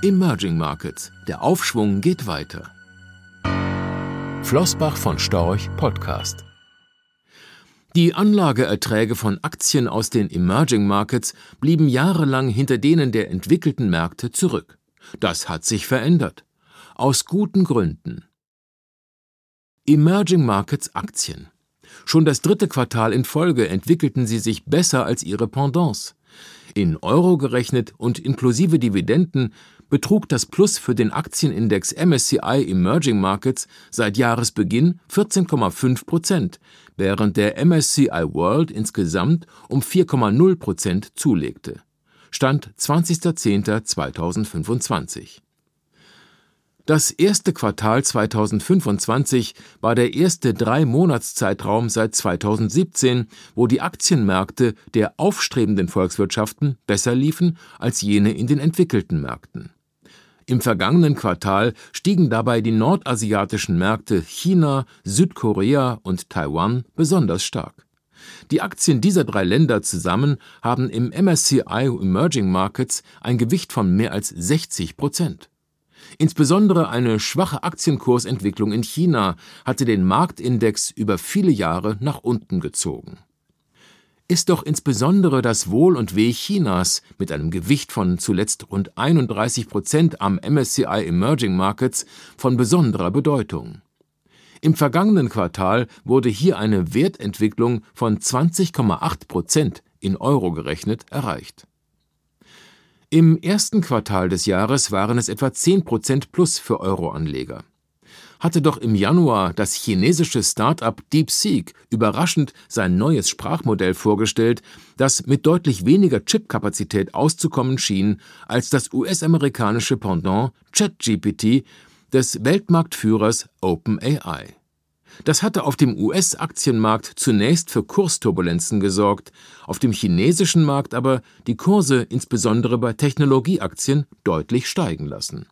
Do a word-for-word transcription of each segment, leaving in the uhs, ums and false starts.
Emerging Markets. Der Aufschwung geht weiter. Flossbach von Storch Podcast. Die Anlageerträge von Aktien aus den Emerging Markets blieben jahrelang hinter denen der entwickelten Märkte zurück. Das hat sich verändert. Aus guten Gründen. Emerging Markets Aktien. Schon das dritte Quartal in Folge entwickelten sie sich besser als ihre Pendants. In Euro gerechnet und inklusive Dividenden betrug das Plus für den Aktienindex M S C I Emerging Markets seit Jahresbeginn vierzehn Komma fünf Prozent, während der M S C I World insgesamt um vier Komma null Prozent zulegte. Stand zwanzigster zehnter zweitausendfünfundzwanzig. Das erste Quartal zweitausendfünfundzwanzig war der erste Drei-Monats-Zeitraum seit zweitausendsiebzehn, wo die Aktienmärkte der aufstrebenden Volkswirtschaften besser liefen als jene in den entwickelten Märkten. Im vergangenen Quartal stiegen dabei die nordasiatischen Märkte China, Südkorea und Taiwan besonders stark. Die Aktien dieser drei Länder zusammen haben im M S C I Emerging Markets ein Gewicht von mehr als sechzig Prozent. Insbesondere eine schwache Aktienkursentwicklung in China hatte den Marktindex über viele Jahre nach unten gezogen. Ist doch insbesondere das Wohl und Weh Chinas mit einem Gewicht von zuletzt rund einunddreißig Prozent am M S C I Emerging Markets von besonderer Bedeutung. Im vergangenen Quartal wurde hier eine Wertentwicklung von zwanzig Komma acht Prozent in Euro gerechnet erreicht. Im ersten Quartal des Jahres waren es etwa zehn Prozent plus für Euro-Anleger. Hatte doch im Januar das chinesische Start-up DeepSeek überraschend sein neues Sprachmodell vorgestellt, das mit deutlich weniger Chipkapazität auszukommen schien als das U S-amerikanische Pendant ChatGPT des Weltmarktführers OpenAI. Das hatte auf dem U S-Aktienmarkt zunächst für Kursturbulenzen gesorgt, auf dem chinesischen Markt aber die Kurse insbesondere bei Technologieaktien deutlich steigen lassen.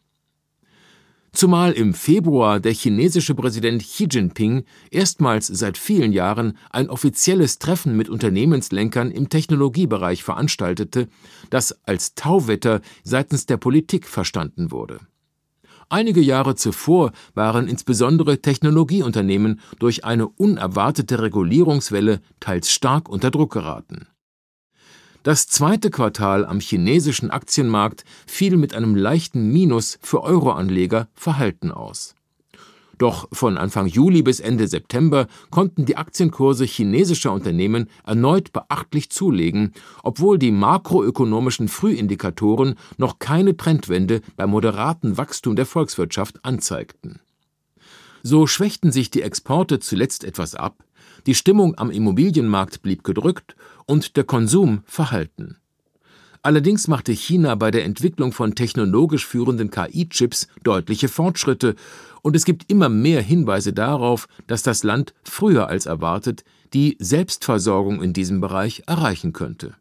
Zumal im Februar der chinesische Präsident Xi Jinping erstmals seit vielen Jahren ein offizielles Treffen mit Unternehmenslenkern im Technologiebereich veranstaltete, das als Tauwetter seitens der Politik verstanden wurde. Einige Jahre zuvor waren insbesondere Technologieunternehmen durch eine unerwartete Regulierungswelle teils stark unter Druck geraten. Das zweite Quartal am chinesischen Aktienmarkt fiel mit einem leichten Minus für Euroanleger verhalten aus. Doch von Anfang Juli bis Ende September konnten die Aktienkurse chinesischer Unternehmen erneut beachtlich zulegen, obwohl die makroökonomischen Frühindikatoren noch keine Trendwende beim moderaten Wachstum der Volkswirtschaft anzeigten. So schwächten sich die Exporte zuletzt etwas ab, die Stimmung am Immobilienmarkt blieb gedrückt und der Konsum verhalten. Allerdings machte China bei der Entwicklung von technologisch führenden K I-Chips deutliche Fortschritte und es gibt immer mehr Hinweise darauf, dass das Land früher als erwartet die Selbstversorgung in diesem Bereich erreichen könnte.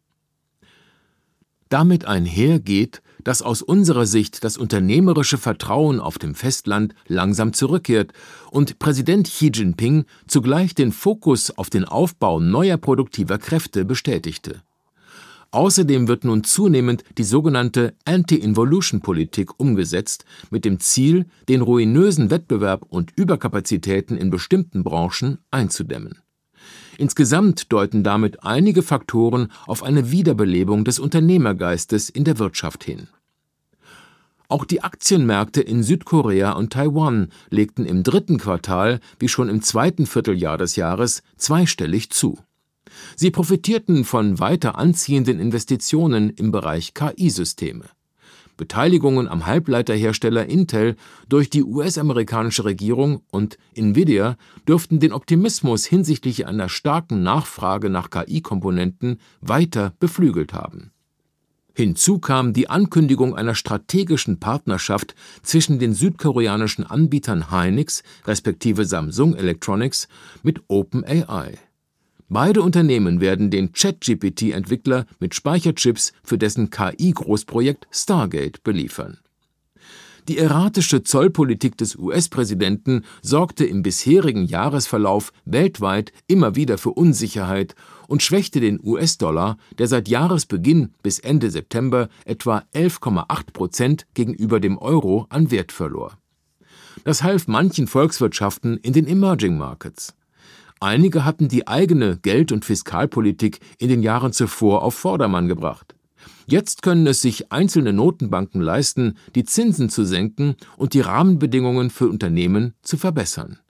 Damit einher geht, dass aus unserer Sicht das unternehmerische Vertrauen auf dem Festland langsam zurückkehrt und Präsident Xi Jinping zugleich den Fokus auf den Aufbau neuer produktiver Kräfte bestätigte. Außerdem wird nun zunehmend die sogenannte Anti-Involution-Politik umgesetzt, mit dem Ziel, den ruinösen Wettbewerb und Überkapazitäten in bestimmten Branchen einzudämmen. Insgesamt deuten damit einige Faktoren auf eine Wiederbelebung des Unternehmergeistes in der Wirtschaft hin. Auch die Aktienmärkte in Südkorea und Taiwan legten im dritten Quartal, wie schon im zweiten Vierteljahr des Jahres, zweistellig zu. Sie profitierten von weiter anziehenden Investitionen im Bereich K I-Systeme. Beteiligungen am Halbleiterhersteller Intel durch die U S-amerikanische Regierung und Nvidia dürften den Optimismus hinsichtlich einer starken Nachfrage nach K I-Komponenten weiter beflügelt haben. Hinzu kam die Ankündigung einer strategischen Partnerschaft zwischen den südkoreanischen Anbietern Hynix respektive Samsung Electronics mit OpenAI. Beide Unternehmen werden den ChatGPT-Entwickler mit Speicherchips für dessen K I-Großprojekt Stargate beliefern. Die erratische Zollpolitik des U S-Präsidenten sorgte im bisherigen Jahresverlauf weltweit immer wieder für Unsicherheit und schwächte den U S-Dollar, der seit Jahresbeginn bis Ende September etwa elf Komma acht Prozent gegenüber dem Euro an Wert verlor. Das half manchen Volkswirtschaften in den Emerging Markets. Einige hatten die eigene Geld- und Fiskalpolitik in den Jahren zuvor auf Vordermann gebracht. Jetzt können es sich einzelne Notenbanken leisten, die Zinsen zu senken und die Rahmenbedingungen für Unternehmen zu verbessern.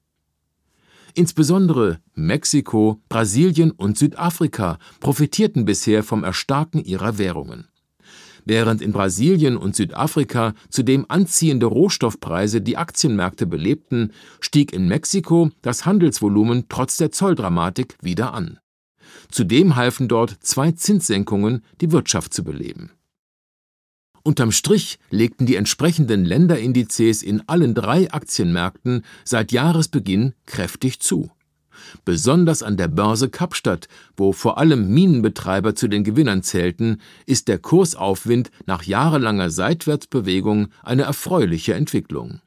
Insbesondere Mexiko, Brasilien und Südafrika profitierten bisher vom Erstarken ihrer Währungen. Während in Brasilien und Südafrika zudem anziehende Rohstoffpreise die Aktienmärkte belebten, stieg in Mexiko das Handelsvolumen trotz der Zolldramatik wieder an. Zudem halfen dort zwei Zinssenkungen, die Wirtschaft zu beleben. Unterm Strich legten die entsprechenden Länderindizes in allen drei Aktienmärkten seit Jahresbeginn kräftig zu. Besonders an der Börse Kapstadt, wo vor allem Minenbetreiber zu den Gewinnern zählten, ist der Kursaufwind nach jahrelanger Seitwärtsbewegung eine erfreuliche Entwicklung.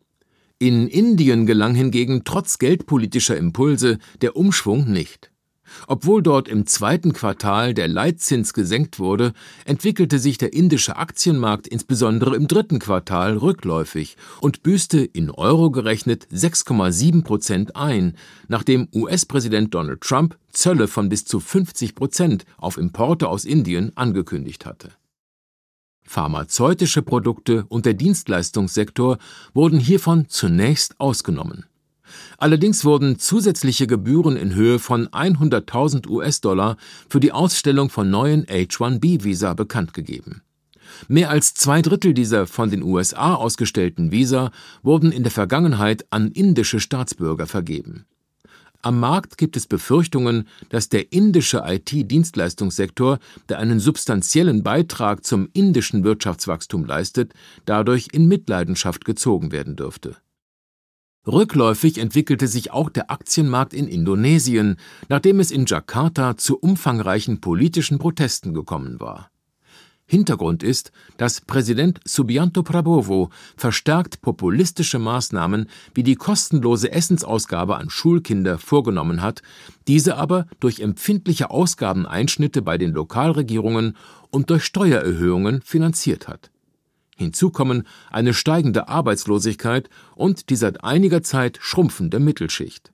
In Indien gelang hingegen trotz geldpolitischer Impulse der Umschwung nicht. Obwohl dort im zweiten Quartal der Leitzins gesenkt wurde, entwickelte sich der indische Aktienmarkt insbesondere im dritten Quartal rückläufig und büßte in Euro gerechnet sechs Komma sieben Prozent ein, nachdem U S-Präsident Donald Trump Zölle von bis zu fünfzig Prozent auf Importe aus Indien angekündigt hatte. Pharmazeutische Produkte und der Dienstleistungssektor wurden hiervon zunächst ausgenommen. Allerdings wurden zusätzliche Gebühren in Höhe von hunderttausend U S-Dollar für die Ausstellung von neuen H eins B-Visa bekannt gegeben. Mehr als zwei Drittel dieser von den U S A ausgestellten Visa wurden in der Vergangenheit an indische Staatsbürger vergeben. Am Markt gibt es Befürchtungen, dass der indische I T-Dienstleistungssektor, der einen substanziellen Beitrag zum indischen Wirtschaftswachstum leistet, dadurch in Mitleidenschaft gezogen werden dürfte. Rückläufig entwickelte sich auch der Aktienmarkt in Indonesien, nachdem es in Jakarta zu umfangreichen politischen Protesten gekommen war. Hintergrund ist, dass Präsident Subianto Prabowo verstärkt populistische Maßnahmen wie die kostenlose Essensausgabe an Schulkinder vorgenommen hat, diese aber durch empfindliche Ausgabeneinschnitte bei den Lokalregierungen und durch Steuererhöhungen finanziert hat. Hinzu kommen eine steigende Arbeitslosigkeit und die seit einiger Zeit schrumpfende Mittelschicht.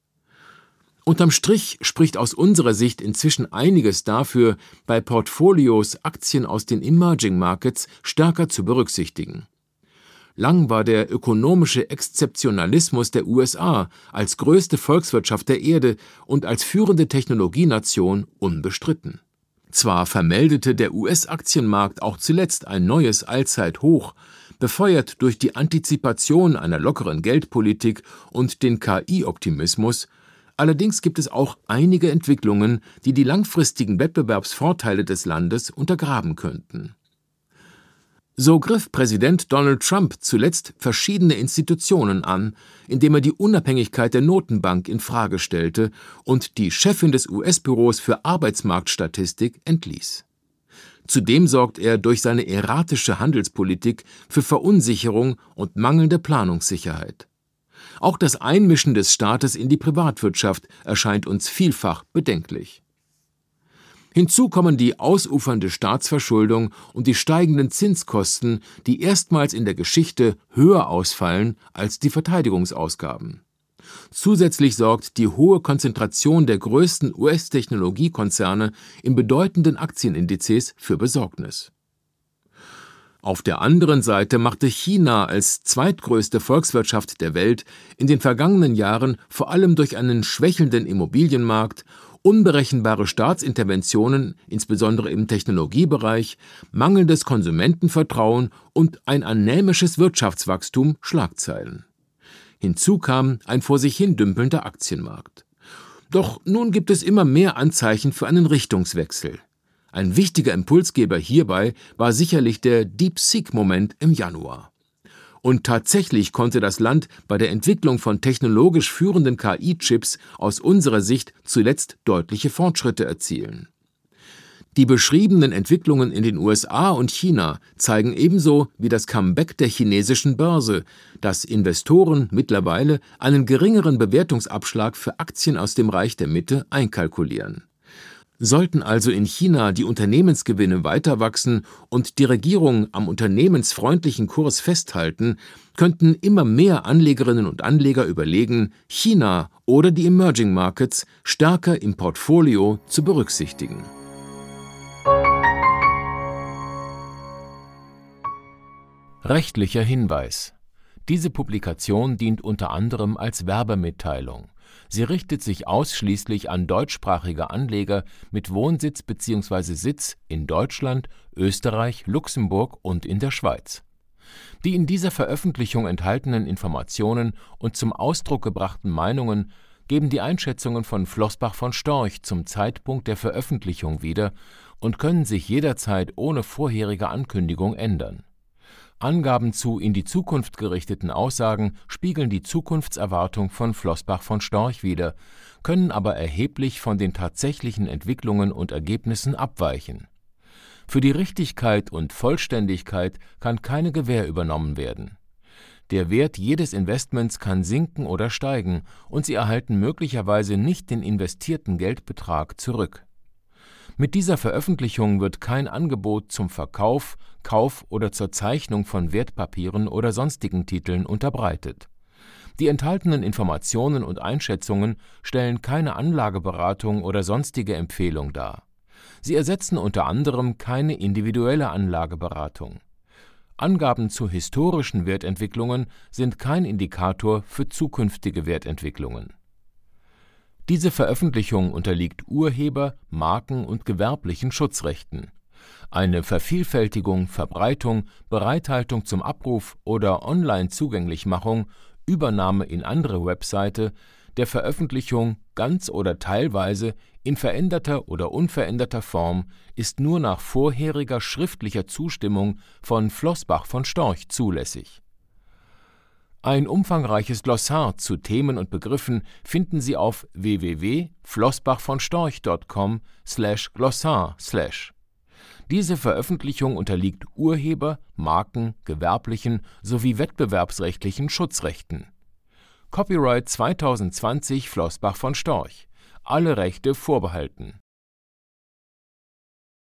Unterm Strich spricht aus unserer Sicht inzwischen einiges dafür, bei Portfolios Aktien aus den Emerging Markets stärker zu berücksichtigen. Lang war der ökonomische Exzeptionalismus der U S A als größte Volkswirtschaft der Erde und als führende Technologienation unbestritten. Zwar vermeldete der U S-Aktienmarkt auch zuletzt ein neues Allzeithoch, befeuert durch die Antizipation einer lockeren Geldpolitik und den K I-Optimismus, allerdings gibt es auch einige Entwicklungen, die die langfristigen Wettbewerbsvorteile des Landes untergraben könnten. So griff Präsident Donald Trump zuletzt verschiedene Institutionen an, indem er die Unabhängigkeit der Notenbank in Frage stellte und die Chefin des U S-Büros für Arbeitsmarktstatistik entließ. Zudem sorgt er durch seine erratische Handelspolitik für Verunsicherung und mangelnde Planungssicherheit. Auch das Einmischen des Staates in die Privatwirtschaft erscheint uns vielfach bedenklich. Hinzu kommen die ausufernde Staatsverschuldung und die steigenden Zinskosten, die erstmals in der Geschichte höher ausfallen als die Verteidigungsausgaben. Zusätzlich sorgt die hohe Konzentration der größten U S-Technologiekonzerne in bedeutenden Aktienindizes für Besorgnis. Auf der anderen Seite machte China als zweitgrößte Volkswirtschaft der Welt in den vergangenen Jahren vor allem durch einen schwächelnden Immobilienmarkt, unberechenbare Staatsinterventionen, insbesondere im Technologiebereich, mangelndes Konsumentenvertrauen und ein anämisches Wirtschaftswachstum Schlagzeilen. Hinzu kam ein vor sich hin dümpelnder Aktienmarkt. Doch nun gibt es immer mehr Anzeichen für einen Richtungswechsel. Ein wichtiger Impulsgeber hierbei war sicherlich der DeepSeek-Moment im Januar. Und tatsächlich konnte das Land bei der Entwicklung von technologisch führenden K I-Chips aus unserer Sicht zuletzt deutliche Fortschritte erzielen. Die beschriebenen Entwicklungen in den U S A und China zeigen ebenso wie das Comeback der chinesischen Börse, dass Investoren mittlerweile einen geringeren Bewertungsabschlag für Aktien aus dem Reich der Mitte einkalkulieren. Sollten also in China die Unternehmensgewinne weiter wachsen und die Regierung am unternehmensfreundlichen Kurs festhalten, könnten immer mehr Anlegerinnen und Anleger überlegen, China oder die Emerging Markets stärker im Portfolio zu berücksichtigen. Rechtlicher Hinweis: Diese Publikation dient unter anderem als Werbemitteilung. Sie richtet sich ausschließlich an deutschsprachige Anleger mit Wohnsitz bzw. Sitz in Deutschland, Österreich, Luxemburg und in der Schweiz. Die in dieser Veröffentlichung enthaltenen Informationen und zum Ausdruck gebrachten Meinungen geben die Einschätzungen von Flossbach von Storch zum Zeitpunkt der Veröffentlichung wieder und können sich jederzeit ohne vorherige Ankündigung ändern. Angaben zu in die Zukunft gerichteten Aussagen spiegeln die Zukunftserwartung von Flossbach von Storch wider, können aber erheblich von den tatsächlichen Entwicklungen und Ergebnissen abweichen. Für die Richtigkeit und Vollständigkeit kann keine Gewähr übernommen werden. Der Wert jedes Investments kann sinken oder steigen, und Sie erhalten möglicherweise nicht den investierten Geldbetrag zurück. Mit dieser Veröffentlichung wird kein Angebot zum Verkauf, Kauf oder zur Zeichnung von Wertpapieren oder sonstigen Titeln unterbreitet. Die enthaltenen Informationen und Einschätzungen stellen keine Anlageberatung oder sonstige Empfehlung dar. Sie ersetzen unter anderem keine individuelle Anlageberatung. Angaben zu historischen Wertentwicklungen sind kein Indikator für zukünftige Wertentwicklungen. Diese Veröffentlichung unterliegt Urheber-, Marken- und gewerblichen Schutzrechten. Eine Vervielfältigung, Verbreitung, Bereithaltung zum Abruf oder Online-Zugänglichmachung, Übernahme in andere Webseite, der Veröffentlichung ganz oder teilweise in veränderter oder unveränderter Form ist nur nach vorheriger schriftlicher Zustimmung von Flossbach von Storch zulässig. Ein umfangreiches Glossar zu Themen und Begriffen finden Sie auf w w w punkt flossbachvonstorch punkt com slash glossar slash. Diese Veröffentlichung unterliegt Urheber-, Marken-, gewerblichen sowie wettbewerbsrechtlichen Schutzrechten. Copyright zwanzig zwanzig Flossbach von Storch. Alle Rechte vorbehalten.